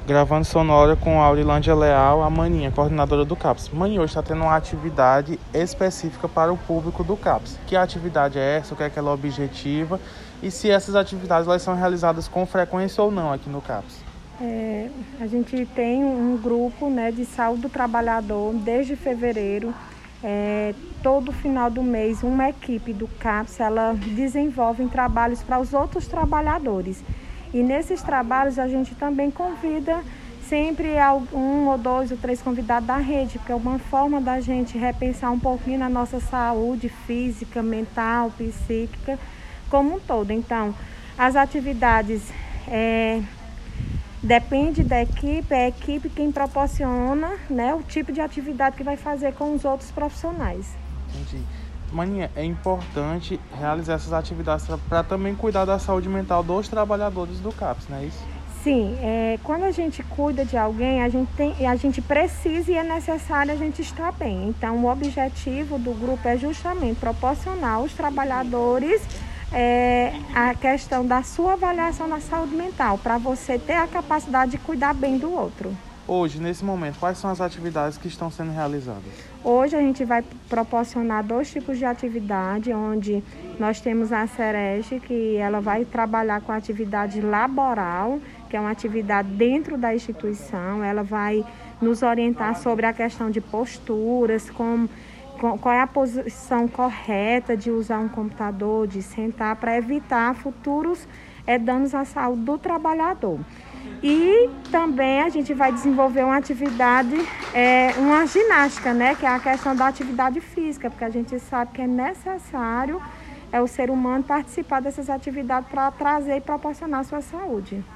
Gravando sonora com a Aurilândia Leal, a Maninha, coordenadora do CAPS. Maninha, hoje está tendo uma atividade específica para o público do CAPS. Que atividade é essa? O que é que ela objetiva? E se essas atividades elas são realizadas com frequência ou não aqui no CAPS? A gente tem um grupo, né, de saúde do trabalhador desde fevereiro. Todo final do mês, uma equipe do CAPS ela desenvolve trabalhos para os outros trabalhadores. E nesses trabalhos a gente também convida sempre um ou dois ou três convidados da rede, porque é uma forma da gente repensar um pouquinho na nossa saúde física, mental, psíquica, como um todo. Então, as atividades depende da equipe, é a equipe quem proporciona, né, o tipo de atividade que vai fazer com os outros profissionais. Entendi. Maninha, é importante realizar essas atividades para também cuidar da saúde mental dos trabalhadores do CAPS, não é isso? Sim, quando a gente cuida de alguém, a gente precisa e é necessário a gente estar bem. Então, o objetivo do grupo é justamente proporcionar aos trabalhadores a questão da sua avaliação da saúde mental, para você ter a capacidade de cuidar bem do outro. Hoje, nesse momento, quais são as atividades que estão sendo realizadas? Hoje a gente vai proporcionar 2 tipos de atividade, onde nós temos a Sereste, que ela vai trabalhar com a atividade laboral, que é uma atividade dentro da instituição. Ela vai nos orientar sobre a questão de posturas, qual é a posição correta de usar um computador, de sentar, para evitar futuros danos à saúde do trabalhador. E também a gente vai desenvolver uma atividade, uma ginástica, né, que é a questão da atividade física, porque a gente sabe que é necessário o ser humano participar dessas atividades para trazer e proporcionar a sua saúde.